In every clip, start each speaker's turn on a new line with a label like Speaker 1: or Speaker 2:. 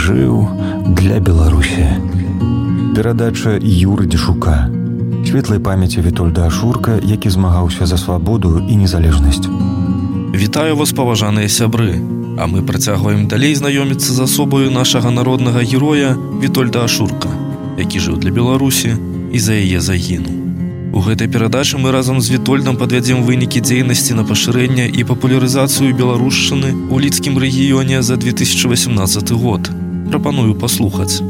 Speaker 1: жыў для Беларусі. Перадача Юры Дзешука. Светлай памяці Вітольда Ашурка, які змагаўся за свабоду і незалежнасць.
Speaker 2: Вітаю вас, паважаныя сябры. А мы працягваем далей знаёміцца з асобаю нашага народнага героя Вітольда Ашурка, які жыў для Беларусі і за яе загінуў. У гэтай перадачы мы разам з Вітольдам падвядзем вынікі дзейнасці на пашырэнне і папулярызацыю беларушчыны ў лідскім рэгіёне за 2018 год. Прапаную паслухаць.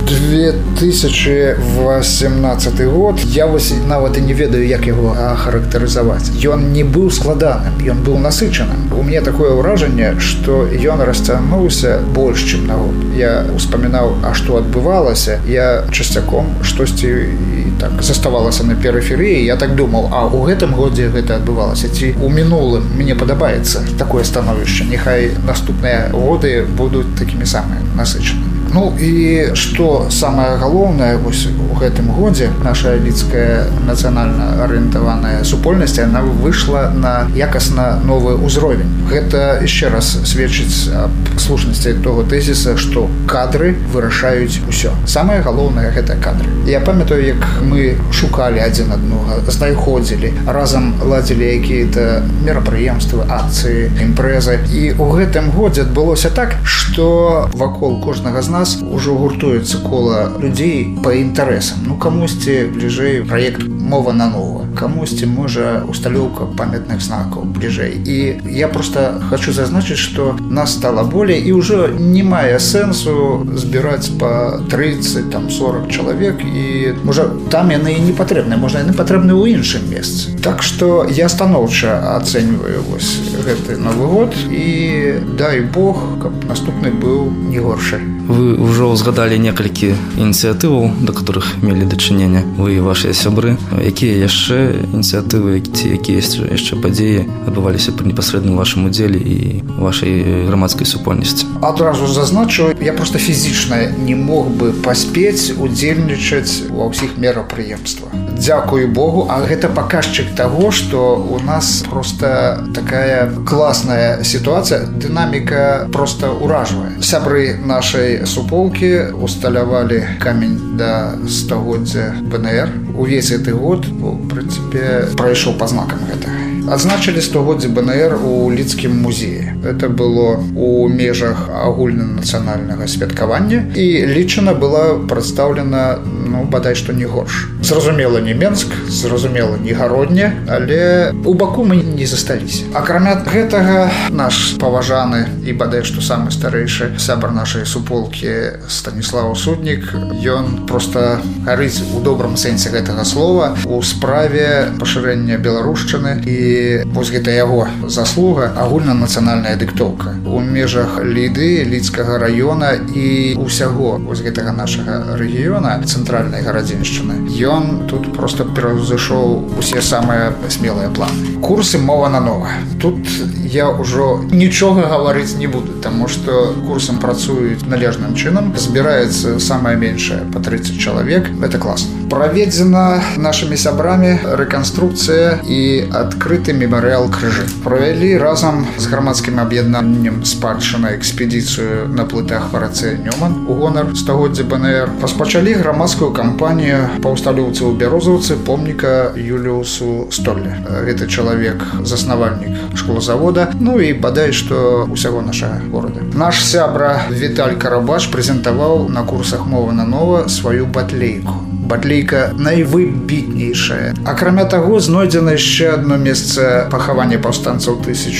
Speaker 3: 2018 год, я вось нават і не ведаю, як яго ахарактарызаваць. Ён не быў складаным, ён быў насычаным. У мяне такое ўражанне, што ён расцягнуўся больш, чым на год. Я успамінаў, а што адбывалася, я часцяком штосьці так заставалася на перыферыі. Я так думаў, а ў гэтым годзе гэта адбывалася, ці ў мінулым. Мне падабаецца такое становішча. Няхай наступныя годы будуць такімі самымі насычанымі. Ну і што самае галоўнае вось у гэтым годзе, наша лідская нацыянальна арыентаваная супольнасць, яна выйшла на якасна новы ўзровень. Гэта яшчэ раз сведчыць аб слушнасці таго тэзіса, што кадры вырашаюць усё. Самае галоўнае гэта кадры. Я памятаю, як мы шукалі адзін аднаго, знаходзілі, разам ладзілі якія-то мерапрыемствы, акцыі, імпрэзы. І ў гэтым годзе адбылося так, што вакол кожнага з нас ужо гуртуецца кола людзей па інтарэсам. Ну, камусьці бліжэй праект «Мова на нова», камусьці, можа, усталёўка памятных знакаў бліжэй. І я проста хочу зазначыць, што нас стала болей, і ўжо не мае сэнсу збіраць па 30-40 чалавек, і, можа, там яны і не патрэбны, можа, яны патрэбны ў іншым месцы. Так што я станоўча ацэньваю вось гэты Новы год, і дай Бог, каб наступны быў не горшы.
Speaker 4: Вы ўжо ўзгадалі некалькі ініцыятываў, да которых мелі дачыненне вы і вашыя сябры. Якія яшчэ ініцыятывы, ці якія яшчэ падзеі адбываліся пры непасрэдным вашым удзеле і вашай грамадскай супольнасці?
Speaker 3: Адразу зазначу, я проста фізічна не мог бы паспець удзельнічаць ва ўсіх мерапрыемствах. Дзякую Богу, а гэта паказчык таго, што у нас проста такая класная сітуацыя, дынаміка проста ўражвае. Сябры нашай суполкі усталявалі камень да стагоддзя БНР. Увесь гэты год, у прынцыпе, прайшоў па знакам гэтага. Адзначылі 100годдзе БНР у лідскім музеі. Это было у межах агульнанацыянальнага святкавання, і лічана была прадстаўлена, ну, бадай што не горш. Зразумела, не Менск, зразумела, не Гародня, але у баку мы не засталіся. Акрамя гэтага, наш паважаны і бадай што самы старэйшы сябар нашай суполкі Станіслав Суднік, ён проста гарыць у добрым сэнсе гэтага слова у справе пашырэння беларушчыны, і вось гэта яго заслуга, агульнанацыянальная дыктоўка у межах Ліды, Лідскага раёна і ўсяго вось гэтага нашага рэгіёна, цэнтральнай гарадзеншчыны. Ён тут проста пераўзышоў усе самыя смелыя планы. Курсы «Мова на нова». Тут я ўжо нічога гаварыць не буду, таму што курсам працуюць належным чынам, збіраецца самае меншае па 30 чалавек. Это класна. Праведзена нашымі сябрамі рэканструкцыя і адкрыты мемарыял крыжы. Правялі разам з грамадскім аб'яднаннем «Спадчына» экспедыцыю на плытах па рацэ Нёман у гонар 100годдзя БНР. Распачалі грамадскую кампанію па ўсталёўцы ў Бярозаўцы помніка Юліусу Столле. Гэты чалавек заснавальнік школазавода, ну і бадай што ўсяго нашага горада. Наш сябра Віталь Карабаш прэзентаваў на курсах «Мова на нова» сваю батлейку. Батлейка найвыбітнейшая. Акрамя таго, знойдзена яшчэ адно месца пахавання паўстанцаў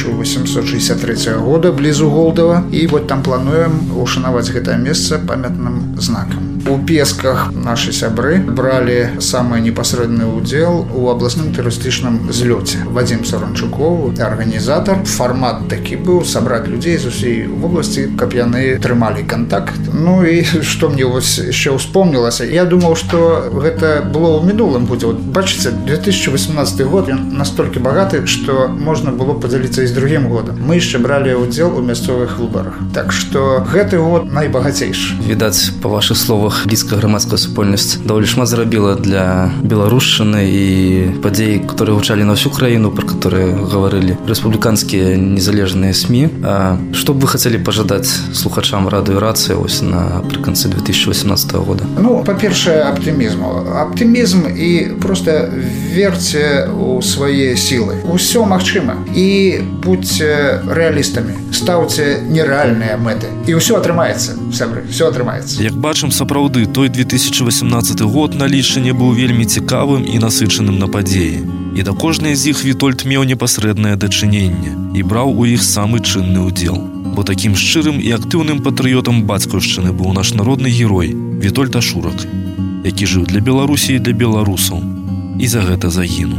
Speaker 3: 1863 года блізу Голдава, і вот там плануем ушанаваць гэтае месца памятным знакам. У Песках нашы сябры бралі самы непасрэдны ўдзел у абласным турыстычным злёце. Вадзім Саранчукоў, арганізатар. Фармат такі быў сабраць людзей з усей вобласці, каб яны трымалі кантакт. Ну і што мне вось яшчэ ўспомнілася, я думаў, што гэта было ў мінулым годзе. Вот, бачыце, 2018 год ён настолькі багаты, што можна было падзяліцца і з другім годам. Мы яшчэ бралі ўдзел у мясцовых выбарах. Так што гэты год найбагацейшы.
Speaker 4: Відаць, па вашых словах, во-первых, блізкая грамадская супольнасць даволі шмат зрабіла для беларушчыны і падзей, которые гучалі на всю краіну, про которые говорили республиканские незалежные СМИ. А что бы вы хотели пожадать слухачам радио «Рацыя» напрыканцы 2018 года?
Speaker 3: Ну, по-першае, аптымізм і просто верьте у свае сілы. Усё магчыма. І будьце рэалістамі. Стаўце нерэальныя мэты. І ўсё атрымаецца, сябры, ўсё атрымаецца.
Speaker 2: Як бачым, сапраўды, той 2018 год на лічыне быў вельмі цікавым і насычаным на падзеі. І да кожнай з іх Вітольд меў непасрэднае дачыненне і браў у іх самы чынны ўдзел. Бо такім шчырым і актыўным патрыётам бацькаўшчыны быў наш народны герой Вітольд Ашурак, які жыў для Беларусі і для беларусаў і за гэта загінуў.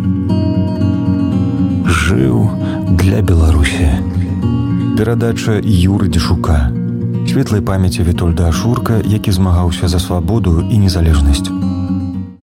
Speaker 1: Жыў для Беларусі. Перадача Юры Дзішука. Светлай памяці Вітольда Ашурка, які змагаўся за свабоду і незалежнасць.